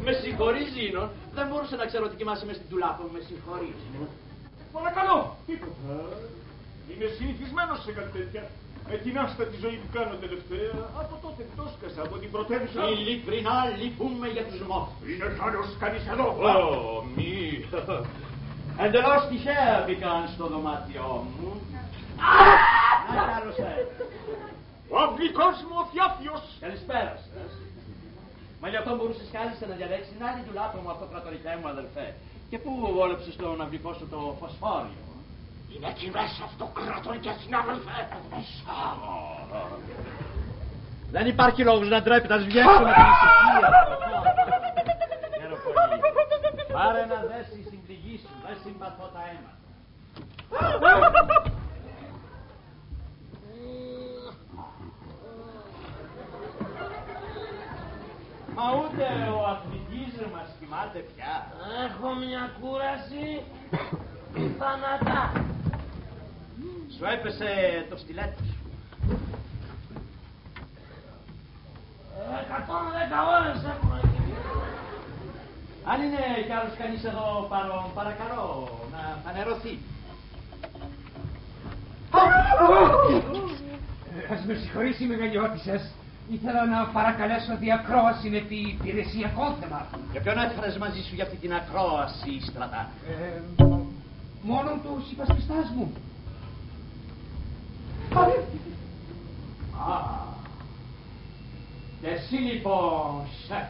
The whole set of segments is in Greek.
Με συγχωρείς, Ζήνο. Δεν μπορούσα να ξέρω ότι κοιμάσαι μες στην τουλάπα μου. Με συγχωρείς. Παρακαλώ. Τίποτα. Είμαι συνηθισμένος σε κάτι τέτοια. Με την άστατη ζωή που κάνω τελευταία, από τότε πτώσκασα από την πρωτεύουσα. Ειλικρινά λυπούμε για τους μόχους. Είναι άλλος κανείς εδώ. Μη. Εντελώς τυχαία μπήκαν στο δωμάτιό μου. Να καλώς Ο αυλικός μου ο Θιάφιος. Καλησπέρα σας. Μα γι' αυτό μπορούσες κάλλιστα να διαλέξεις την άλλη τουλάπα μου, αυτοκρατορικέ μου αδελφέ. Και πού βόλεψες στον αυλικό σου το φωσφόριο? Είναι εκεί μέσα αυτοκρατορικέ συνάδελφε. Δεν υπάρχει λόγος να ντρέπεται, ας βγαίνουμε την ησυχία. Χαίρομαι πολύ. Πάρε να δέσεις στην πληγή σου, δεν συμπαθώ τα αίματα. Μα ούτε ο αθλητής μας κοιμάται πια. Έχω μια κούραση θανατά. Σου έπεσε το στιλέτο σου. 110 ώρες έχουμε. Αν είναι κι άλλος κανείς εδώ παρόν, παρακαλώ να φανερωθεί. Ας με συγχωρήσει η μεγαλειώτη σας. Ήθελα να παρακαλέσω διακρόαση με την υπηρεσιακό θέμα. Και ποιον έφερες μαζί σου για αυτή την ακρόαση, στρατά? Μόνο τους υπασπιστάς μου. Και εσύ λοιπόν, σεφ.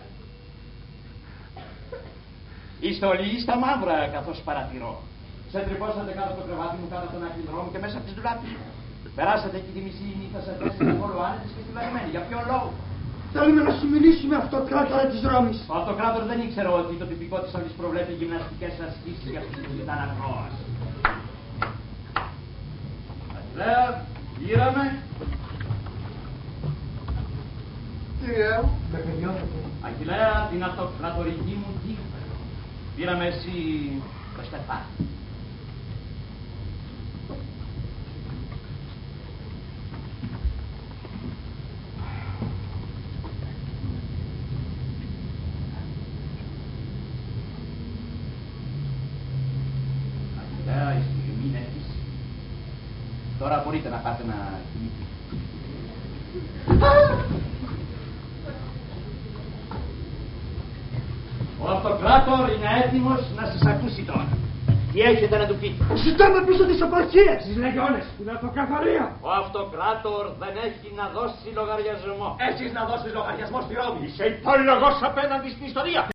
Είστε όλοι στα μαύρα καθώς παρατηρώ. Σε τρυπώσατε κάτω από το κρεβάτι μου, κάτω από τον ακτινδρό μου και μέσα από τις ντουλάπες μου. Περάσατε εκεί τη μισή νύχτα σε θέση καθόλου άνετες και στιβαρημένοι. Για ποιον λόγο? Θέλουμε να σου μιλήσουμε αυτοκράτορα της Ρώμης. Ο αυτοκράτορ δεν ήξερε ότι το τυπικό της αυλής προβλέπει γυμναστικές ασκήσεις για αυτούς που ζητάνε ακρόαση. Αχιλλέα, γύραμε. Κύριε μου. Αχιλλέα, την αυτοκρατορική μου τύχη. Πήραμε εσύ το στεφάνι. Αχιλλέα, η στιγμή είναι έτοιμη. Τώρα μπορείτε να πάτε να κοιμηθείτε. Ο αυτοκράτορ είναι έτοιμος να σας ακούσει τώρα. Τι έχετε να του πείτε? Ζητάμε πίσω τις απαρχίες. Στις λεγιώνες, την αυτοκρατορία. Ο αυτοκράτορ δεν έχει να δώσει λογαριασμό. Έχεις να δώσεις λογαριασμό στη Ρώμη. Είσαι υπόλογος απέναντι στην ιστορία.